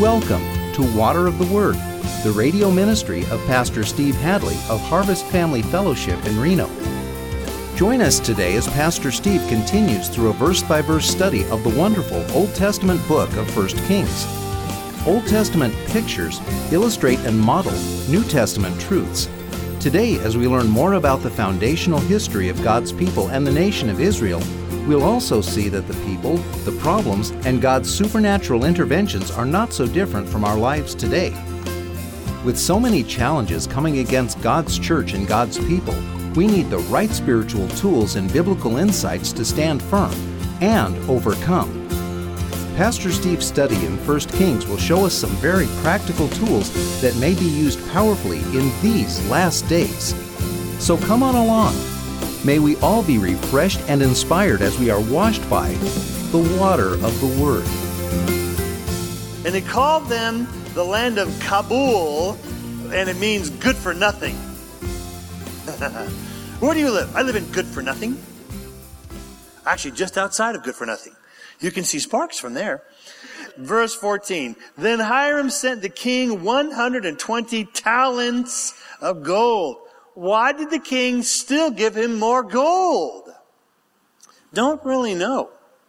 Welcome to Water of the Word, the radio ministry of Pastor Steve Hadley of Harvest Family Fellowship in Reno. Join us today as Pastor Steve continues through a verse-by-verse study of the wonderful Old Testament book of 1 Kings. Old Testament pictures illustrate and model New Testament truths. Today, as we learn more about the foundational history of God's people and the nation of Israel, we'll also see that the people, the problems, and God's supernatural interventions are not so different from our lives today. With so many challenges coming against God's church and God's people, we need the right spiritual tools and biblical insights to stand firm and overcome. Pastor Steve's study in 1 Kings will show us some very practical tools that may be used powerfully in these last days. So come on along. May we all be refreshed and inspired as we are washed by the water of the Word. And he called them the land of Kabul, and it means good for nothing. Where do you live? I live in good for nothing. Actually, just outside of good for nothing. You can see sparks from there. Verse 14. Then Hiram sent the king 120 talents of gold. Why did the king still give him more gold? Don't really know.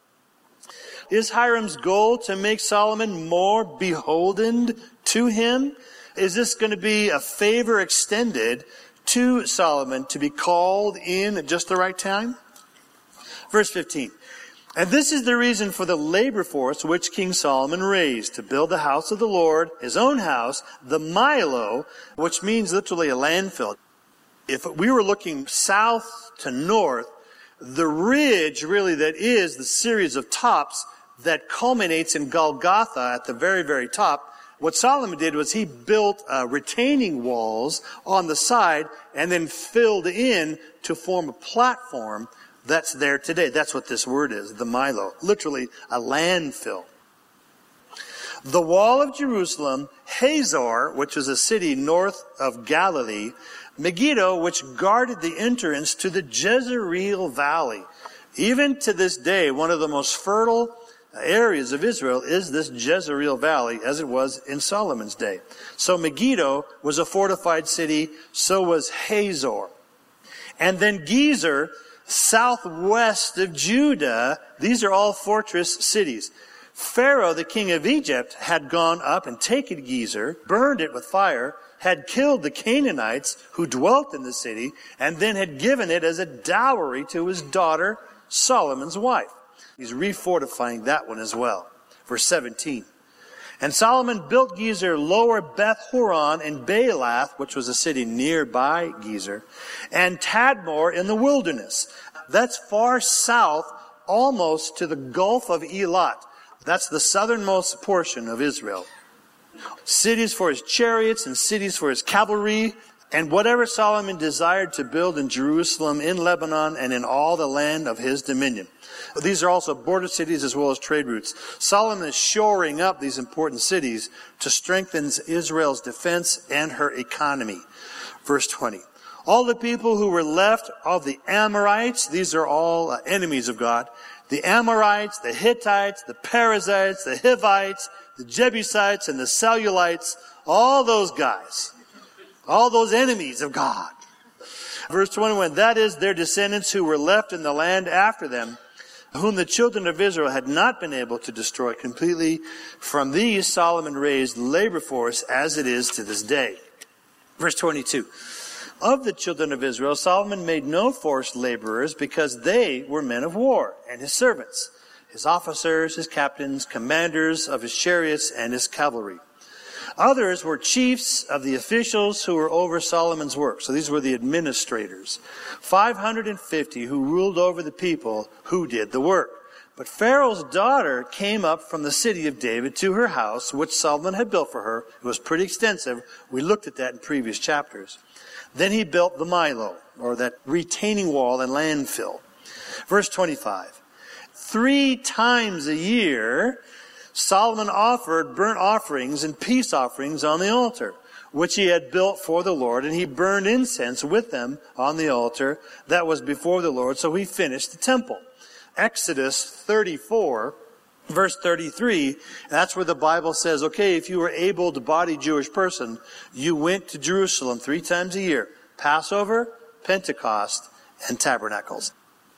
Is Hiram's goal to make Solomon more beholden to him? Is this going to be a favor extended to Solomon to be called in at just the right time? Verse 15. And this is the reason for the labor force which King Solomon raised to build the house of the Lord, his own house, the Milo, which means literally a landfill. If we were looking south to north, the ridge really that is the series of tops that culminates in Golgotha at the very, very top, what Solomon did was he built retaining walls on the side and then filled in to form a platform that's there today. That's what this word is, the Milo, literally a landfill. The wall of Jerusalem, Hazor, which was a city north of Galilee, Megiddo, which guarded the entrance to the Jezreel Valley. Even to this day, one of the most fertile areas of Israel is this Jezreel Valley, as it was in Solomon's day. So Megiddo was a fortified city, so was Hazor. And then Gezer, southwest of Judah, these are all fortress cities. Pharaoh, the king of Egypt, had gone up and taken Gezer, burned it with fire, had killed the Canaanites who dwelt in the city, and then had given it as a dowry to his daughter, Solomon's wife. He's refortifying that one as well. Verse 17. And Solomon built Gezer, lower Beth Horon, and Baalath, which was a city nearby Gezer, and Tadmor in the wilderness. That's far south, almost to the Gulf of Elat. That's the southernmost portion of Israel. Cities for his chariots and cities for his cavalry, and whatever Solomon desired to build in Jerusalem, in Lebanon, and in all the land of his dominion. These are also border cities as well as trade routes. Solomon is shoring up these important cities to strengthen Israel's defense and her economy. Verse 20. All the people who were left of the Amorites, these are all enemies of God. The Amorites, the Hittites, the Perizzites, the Hivites, the Jebusites, and the Cellulites, all those guys, all those enemies of God. Verse 21, that is their descendants who were left in the land after them, whom the children of Israel had not been able to destroy completely. From these Solomon raised labor force as it is to this day. Verse 22, of the children of Israel, Solomon made no forced laborers because they were men of war and his servants, his officers, his captains, commanders of his chariots and his cavalry. Others were chiefs of the officials who were over Solomon's work. So these were the administrators. 550 who ruled over the people who did the work. But Pharaoh's daughter came up from the city of David to her house, which Solomon had built for her. It was pretty extensive. We looked at that in previous chapters. Then he built the Milo, or that retaining wall and landfill. Verse 25. 3 times a year, Solomon offered burnt offerings and peace offerings on the altar, which he had built for the Lord, and he burned incense with them on the altar that was before the Lord, so he finished the temple. Exodus 34 Verse 33, that's where the Bible says, okay, if you were able-bodied Jewish person, you went to Jerusalem 3 times a year. Passover, Pentecost, and Tabernacles.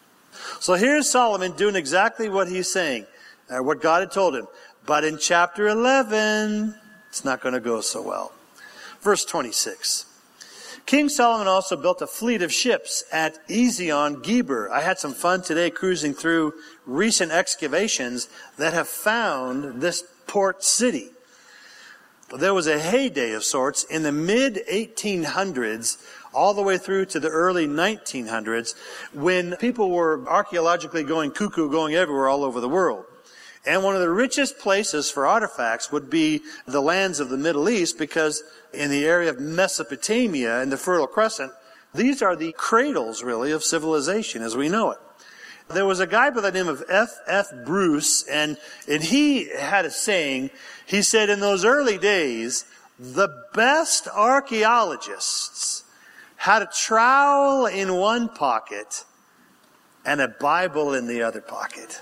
So here's Solomon doing exactly what he's saying, what God had told him. But in chapter 11, it's not going to go so well. Verse 26. King Solomon also built a fleet of ships at Ezion-Geber. I had some fun today cruising through recent excavations that have found this port city. There was a heyday of sorts in the mid-1800s all the way through to the early 1900s when people were archaeologically going cuckoo, going everywhere all over the world. And one of the richest places for artifacts would be the lands of the Middle East, because in the area of Mesopotamia and the Fertile Crescent, these are the cradles, really, of civilization as we know it. There was a guy by the name of F. Bruce, and he had a saying. He said, in those early days, the best archaeologists had a trowel in one pocket and a Bible in the other pocket.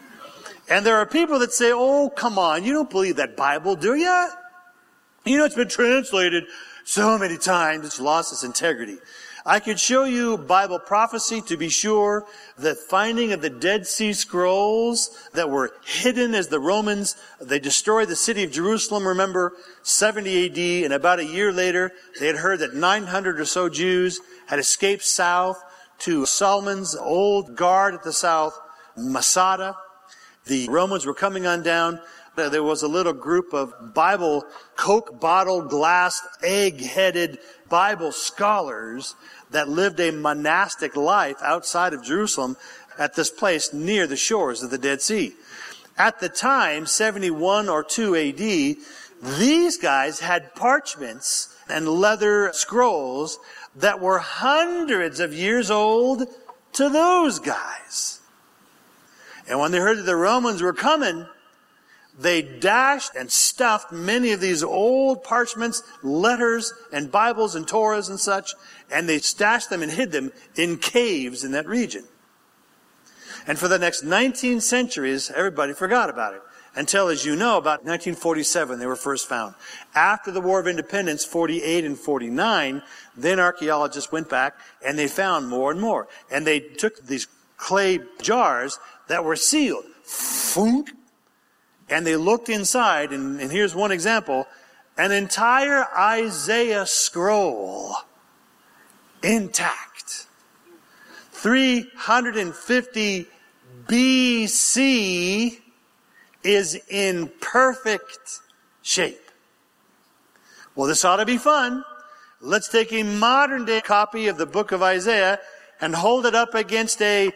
And there are people that say, oh, come on, you don't believe that Bible, do you? You know, it's been translated so many times, it's lost its integrity. I could show you Bible prophecy to be sure. The finding of the Dead Sea Scrolls that were hidden as the Romans, they destroyed the city of Jerusalem, remember, 70 AD, and about a year later, they had heard that 900 or so Jews had escaped south to Solomon's old guard at the south, Masada. The Romans were coming on down. There was a little group of Bible, Coke bottle, glass, egg-headed Bible scholars that lived a monastic life outside of Jerusalem at this place near the shores of the Dead Sea. At the time, 71 or 2 AD, these guys had parchments and leather scrolls that were hundreds of years old to those guys. And when they heard that the Romans were coming, they dashed and stuffed many of these old parchments, letters, and Bibles and Torahs and such, and they stashed them and hid them in caves in that region. And for the next 19 centuries, everybody forgot about it. Until, as you know, about 1947, they were first found. After the War of Independence, 48 and 49, then archaeologists went back and they found more and more. And they took these clay jars that were sealed. Funk. And they looked inside, and here's one example, an entire Isaiah scroll, intact. 350 BC is in perfect shape. Well, this ought to be fun. Let's take a modern day copy of the book of Isaiah and hold it up against a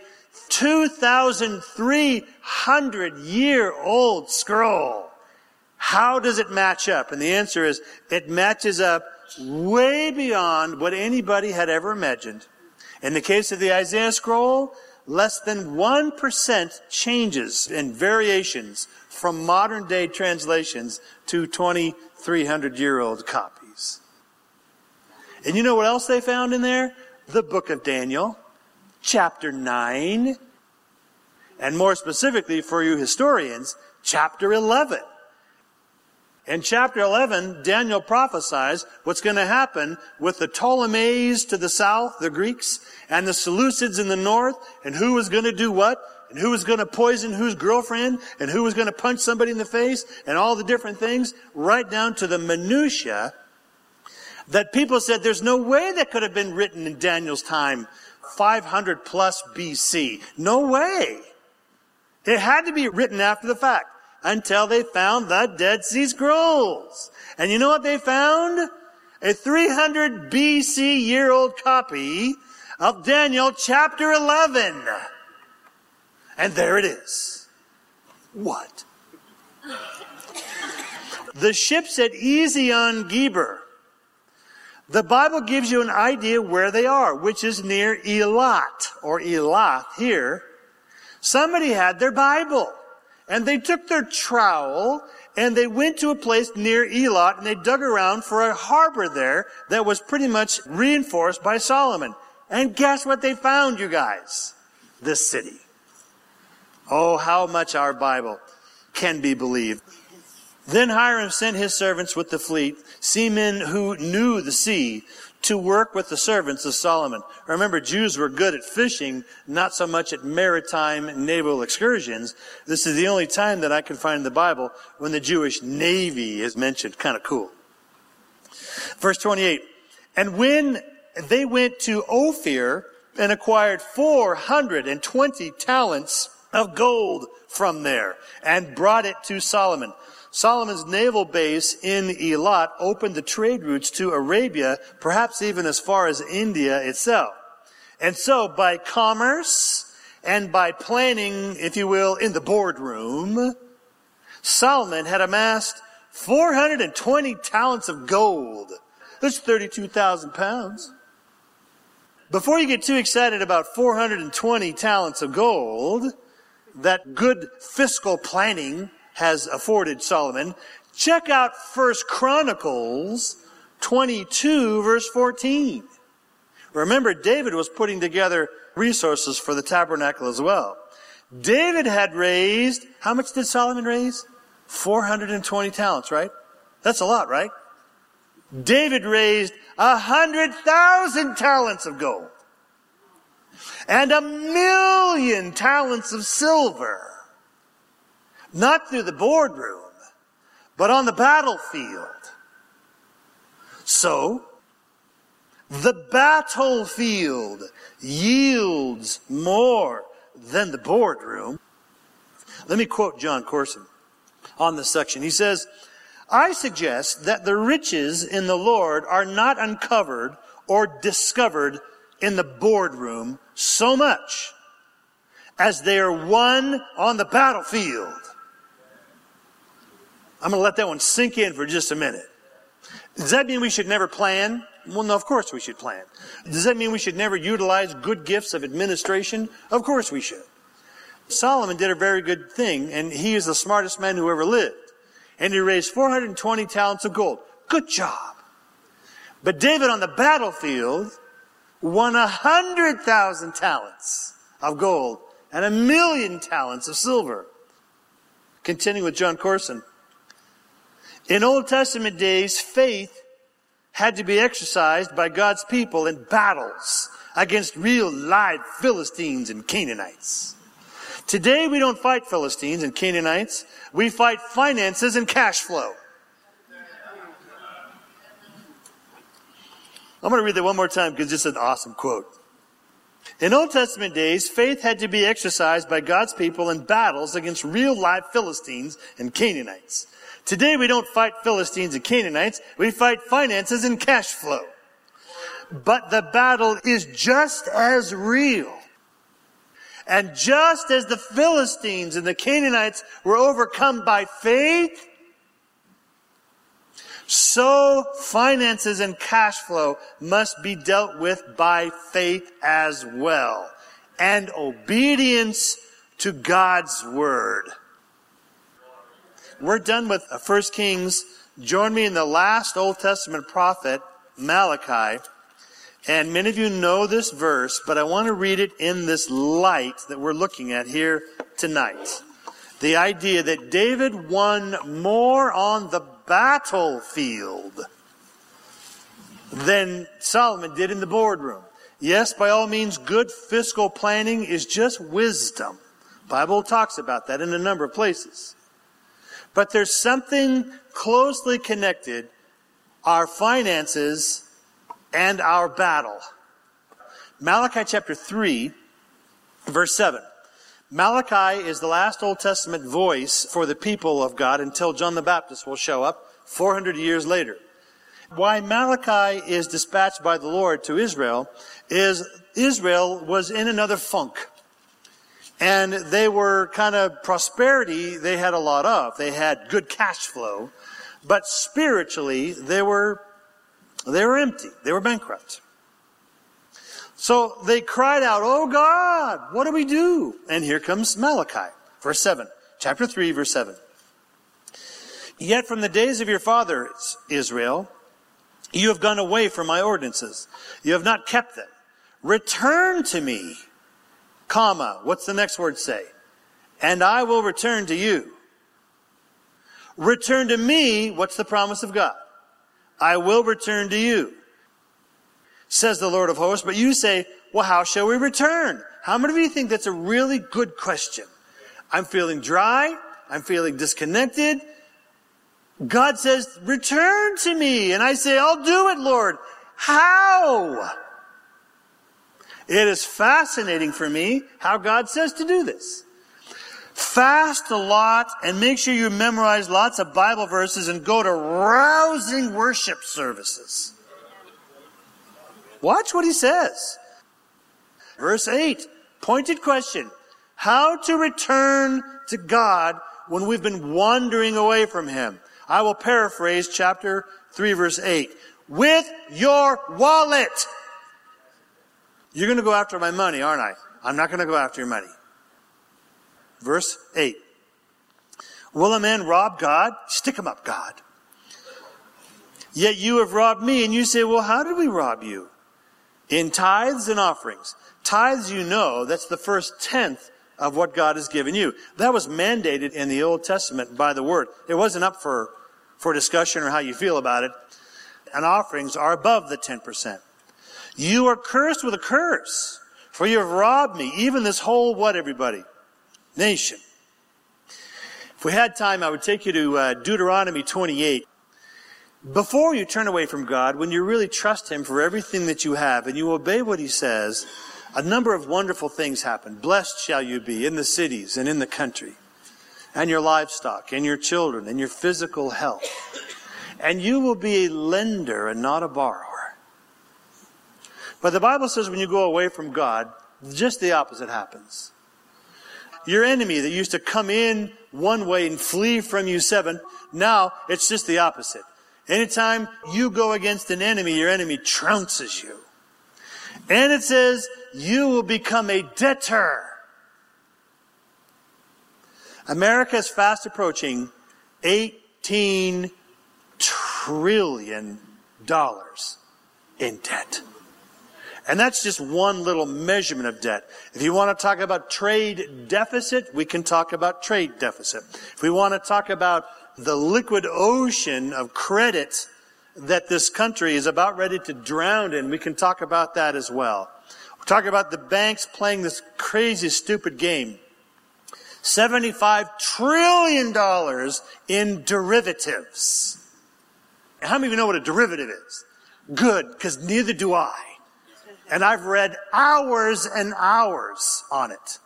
2,300-year-old scroll. How does it match up? And the answer is, it matches up way beyond what anybody had ever imagined. In the case of the Isaiah scroll, less than 1% changes and variations from modern day translations to 2,300-year-old copies. And you know what else they found in there? The book of Daniel. Chapter 9, and more specifically for you historians, chapter 11. In chapter 11, Daniel prophesies what's going to happen with the Ptolemies to the south, the Greeks, and the Seleucids in the north, and who was going to do what, and who was going to poison whose girlfriend, and who was going to punch somebody in the face, and all the different things, right down to the minutia, that people said there's no way that could have been written in Daniel's time, 500 plus BC. No way. It had to be written after the fact until they found the Dead Sea Scrolls. And you know what they found? A 300 BC year-old copy of Daniel chapter 11. And there it is. What? The ships at Ezion-Geber. The Bible gives you an idea where they are, which is near Elat, or Elath here. Somebody had their Bible, and they took their trowel, and they went to a place near Elat, and they dug around for a harbor there that was pretty much reinforced by Solomon. And guess what they found, you guys? This city. Oh, how much our Bible can be believed. Then Hiram sent his servants with the fleet, seamen who knew the sea, to work with the servants of Solomon. Remember, Jews were good at fishing, not so much at maritime naval excursions. This is the only time that I can find in the Bible when the Jewish Navy is mentioned. Kind of cool. Verse 28, and when they went to Ophir and acquired 420 talents of gold from there and brought it to Solomon. Solomon's naval base in Eilat opened the trade routes to Arabia, perhaps even as far as India itself. And so by commerce and by planning, if you will, in the boardroom, Solomon had amassed 420 talents of gold. That's 32,000 pounds. Before you get too excited about 420 talents of gold that good fiscal planning has afforded Solomon, check out 1 Chronicles 22, verse 14. Remember, David was putting together resources for the tabernacle as well. David had raised, how much did Solomon raise? 420 talents, right? That's a lot, right? David raised 100,000 talents of gold and 1,000,000 talents of silver. Not through the boardroom, but on the battlefield. So, the battlefield yields more than the boardroom. Let me quote John Corson on this section. He says, I suggest that the riches in the Lord are not uncovered or discovered in the boardroom so much as they are won on the battlefield. I'm going to let that one sink in for just a minute. Does that mean we should never plan? Well, no, of course we should plan. Does that mean we should never utilize good gifts of administration? Of course we should. Solomon did a very good thing, and he is the smartest man who ever lived. And he raised 420 talents of gold. Good job. But David on the battlefield won 100,000 talents of gold and 1,000,000 talents of silver. Continuing with John Corson. In Old Testament days, faith had to be exercised by God's people in battles against real live Philistines and Canaanites. Today we don't fight Philistines and Canaanites. We fight finances and cash flow. I'm going to read that one more time because it's an awesome quote. In Old Testament days, faith had to be exercised by God's people in battles against real live Philistines and Canaanites. Today we don't fight Philistines and Canaanites. We fight finances and cash flow. But the battle is just as real. And just as the Philistines and the Canaanites were overcome by faith, so finances and cash flow must be dealt with by faith as well. And obedience to God's word. We're done with 1 Kings. Join me in the last Old Testament prophet, Malachi. And many of you know this verse, but I want to read it in this light that we're looking at here tonight. The idea that David won more on the battlefield than Solomon did in the boardroom. Yes, by all means, good fiscal planning is just wisdom. The Bible talks about that in a number of places. But there's something closely connected, our finances and our battle. Malachi chapter 3, verse 7. Malachi is the last Old Testament voice for the people of God until John the Baptist will show up 400 years later. Why Malachi is dispatched by the Lord to Israel is Israel was in another funk. And they were kind of prosperity they had a lot of. They had good cash flow. But spiritually, they were empty. They were bankrupt. So they cried out, "Oh God, what do we do?" And here comes Malachi, verse 7. Chapter 3, verse 7. Yet from the days of your fathers, Israel, you have gone away from my ordinances. You have not kept them. Return to me, comma, what's the next word say? And I will return to you. Return to me. What's the promise of God? I will return to you, says the Lord of hosts. But you say, well, how shall we return? How many of you think that's a really good question? I'm feeling dry. I'm feeling disconnected. God says, return to me. And I say, I'll do it, Lord. How? It is fascinating for me how God says to do this. Fast a lot and make sure you memorize lots of Bible verses and go to rousing worship services. Watch what he says. Verse 8, pointed question. How to return to God when we've been wandering away from him. I will paraphrase chapter 3, verse 8. With your wallet. You're going to go after my money, aren't I? I'm not going to go after your money. Verse 8. Will a man rob God? Stick him up, God. Yet you have robbed me. And you say, well, how did we rob you? In tithes and offerings. Tithes, you know, that's the first tenth of what God has given you. That was mandated in the Old Testament by the Word. It wasn't up for discussion or how you feel about it. And offerings are above the 10%. You are cursed with a curse, for you have robbed me, even this whole, what, everybody? Nation. If we had time, I would take you to Deuteronomy 28. Before you turn away from God, when you really trust him for everything that you have and you obey what he says, a number of wonderful things happen. Blessed shall you be in the cities and in the country, and your livestock and your children and your physical health. And you will be a lender and not a borrower. But the Bible says when you go away from God, just the opposite happens. Your enemy that used to come in one way and flee from you seven, now it's just the opposite. Anytime you go against an enemy, your enemy trounces you. And it says, you will become a debtor. America is fast approaching $18 trillion in debt. And that's just one little measurement of debt. If you want to talk about trade deficit, we can talk about trade deficit. If we want to talk about the liquid ocean of credit that this country is about ready to drown in, we can talk about that as well. We'll talk about the banks playing this crazy, stupid game. $75 trillion in derivatives. How many of you know what a derivative is? Good, because neither do I. And I've read hours and hours on it.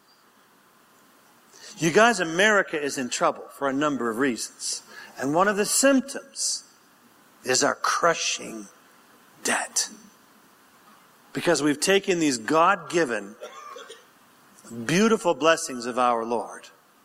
You guys, America is in trouble for a number of reasons. And one of the symptoms is our crushing debt. Because we've taken these God-given, beautiful blessings of our Lord.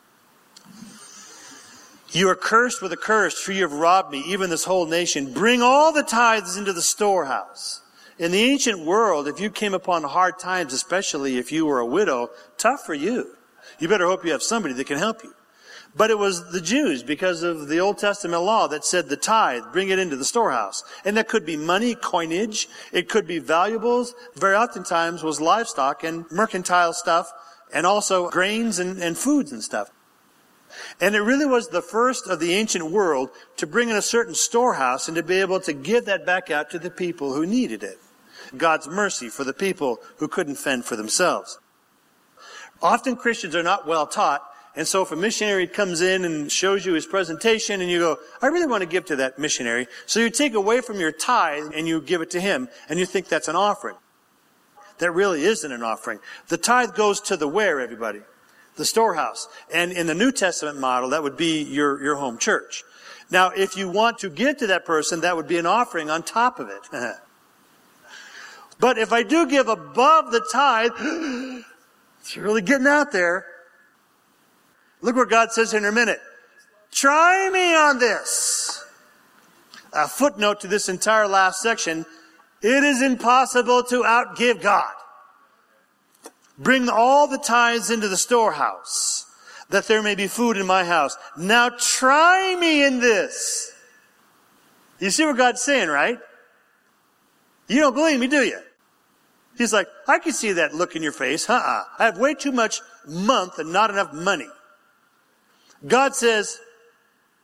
You are cursed with a curse, for you have robbed me, even this whole nation. Bring all the tithes into the storehouse. In the ancient world, if you came upon hard times, especially if you were a widow, tough for you. You better hope you have somebody that can help you. But it was the Jews, because of the Old Testament law, that said the tithe, bring it into the storehouse. And that could be money, coinage. It could be valuables. Very oftentimes was livestock and mercantile stuff, and also grains and foods and stuff. And it really was the first of the ancient world to bring in a certain storehouse and to be able to give that back out to the people who needed it. God's mercy for the people who couldn't fend for themselves. Often Christians are not well taught, and so if a missionary comes in and shows you his presentation and you go, I really want to give to that missionary, so you take away from your tithe and you give it to him, and you think that's an offering. That really isn't an offering. The tithe goes to the where, everybody? The storehouse. And in the New Testament model, that would be your home church. Now, if you want to give to that person, that would be an offering on top of it. But if I do give above the tithe, it's really getting out there. Look what God says here in a minute. Try me on this. A footnote to this entire last section. It is impossible to outgive God. Bring all the tithes into the storehouse, that there may be food in my house. Now try me in this. You see what God's saying, right? You don't believe me, do you? He's like, I can see that look in your face. I have way too much month and not enough money. God says,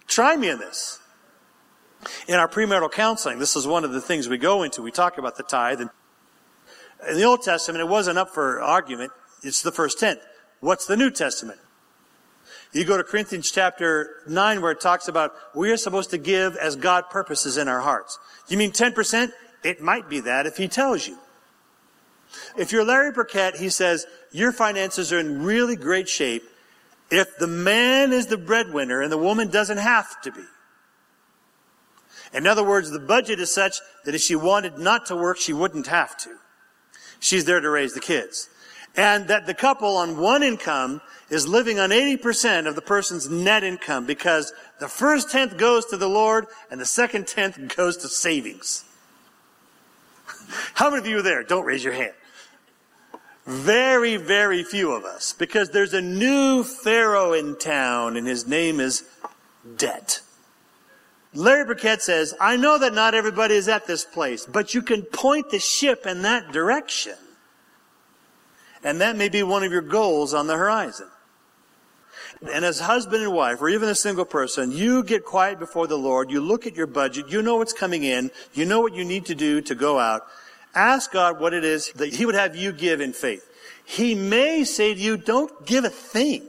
Try me in this. In our premarital counseling, this is one of the things we go into. We talk about the tithe. And in the Old Testament, it wasn't up for argument. It's the first tenth. What's the New Testament? You go to Corinthians chapter 9 where it talks about we are supposed to give as God purposes in our hearts. You mean 10%? It might be that if he tells you. If you're Larry Burkett, he says, your finances are in really great shape if the man is the breadwinner and the woman doesn't have to be. In other words, the budget is such that if she wanted not to work, she wouldn't have to. She's there to raise the kids. And that the couple on one income is living on 80% of the person's net income because the first tenth goes to the Lord and the second tenth goes to savings. How many of you are there? Don't raise your hand. Very, very few of us, because there's a new Pharaoh in town and his name is debt. Larry Burkett says, I know that not everybody is at this place, but you can point the ship in that direction. And that may be one of your goals on the horizon. And as husband and wife, or even a single person, you get quiet before the Lord, you look at your budget, you know what's coming in, you know what you need to do to go out. Ask God what it is that he would have you give in faith. He may say to you, don't give a thing.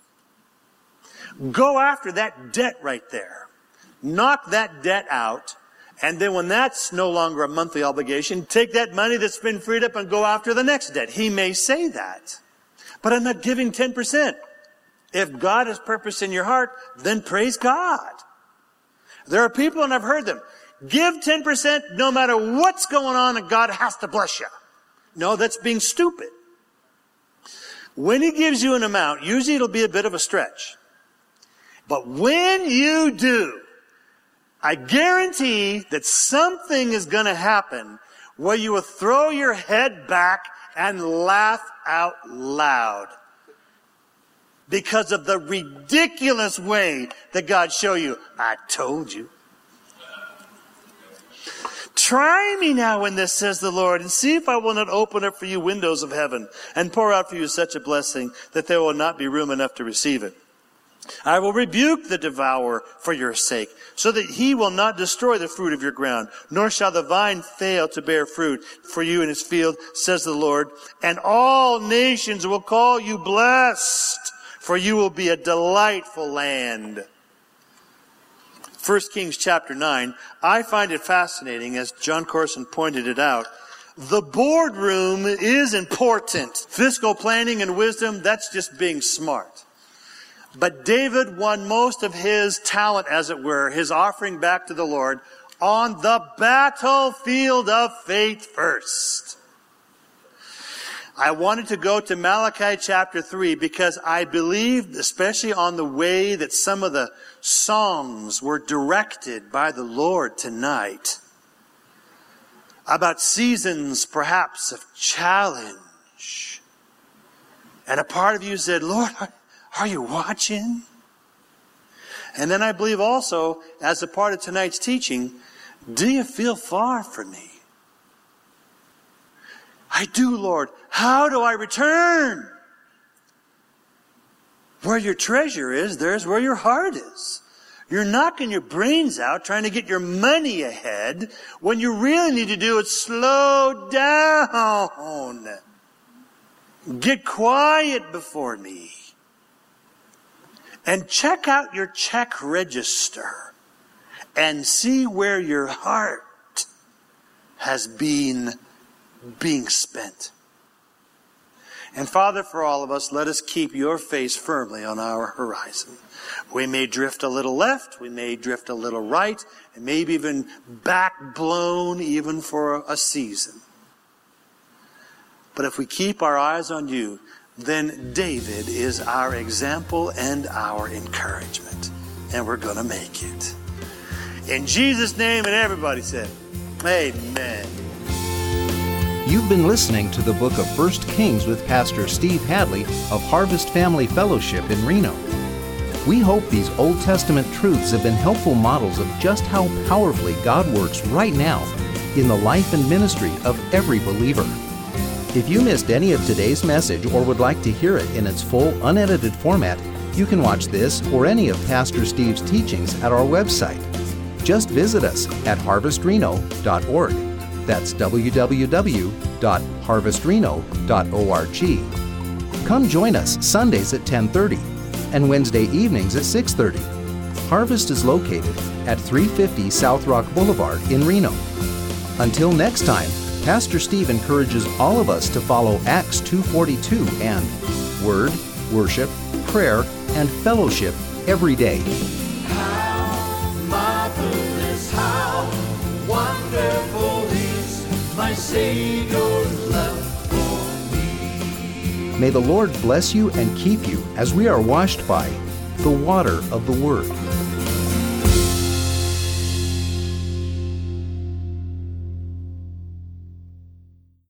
Go after that debt right there. Knock that debt out. And then when that's no longer a monthly obligation, take that money that's been freed up and go after the next debt. He may say that. But I'm not giving 10%. If God has purpose in your heart, then praise God. There are people, and I've heard them, give 10% no matter what's going on and God has to bless you. No, that's being stupid. When he gives you an amount, usually it'll be a bit of a stretch. But when you do, I guarantee that something is going to happen where you will throw your head back and laugh out loud because of the ridiculous way that God showed you. I told you. Try me now in this, says the Lord, and see if I will not open up for you windows of heaven and pour out for you such a blessing that there will not be room enough to receive it. I will rebuke the devourer for your sake, so that he will not destroy the fruit of your ground, nor shall the vine fail to bear fruit for you in his field, says the Lord. And all nations will call you blessed, for you will be a delightful land. 1 Kings chapter 9, I find it fascinating, as John Corson pointed it out. The boardroom is important. Fiscal planning and wisdom, that's just being smart. But David won most of his talent, as it were, his offering back to the Lord, on the battlefield of faith first. I wanted to go to Malachi chapter 3 because I believe, especially on the way that some of the songs were directed by the Lord tonight, about seasons perhaps of challenge. And a part of you said, Lord, are you watching? And then I believe also, as a part of tonight's teaching, do you feel far from me? I do, Lord. How do I return? Where your treasure is, there's where your heart is. You're knocking your brains out trying to get your money ahead when you really need to do is slow down. Get quiet before me. And check out your check register and see where your heart has been being spent. And Father, for all of us, let us keep your face firmly on our horizon. We may drift a little left, we may drift a little right, and maybe even back blown even for a season. But if we keep our eyes on you, then David is our example and our encouragement. And we're going to make it. In Jesus' name, and everybody said, amen. You've been listening to the book of 1 Kings with Pastor Steve Hadley of Harvest Family Fellowship in Reno. We hope these Old Testament truths have been helpful models of just how powerfully God works right now in the life and ministry of every believer. If you missed any of today's message or would like to hear it in its full, unedited format, You can watch this or any of Pastor Steve's teachings at our website. Just visit us at harvestreno.org. That's www.harvestreno.org. Come join us Sundays at 10:30 and Wednesday evenings at 6:30. Harvest is located at 350 South Rock Boulevard in Reno. Until next time, Pastor Steve encourages all of us to follow Acts 2:42 and Word, Worship, Prayer, and Fellowship every day. How marvelous, how wonderful is my Savior's love for me. May the Lord bless you and keep you as we are washed by the water of the Word.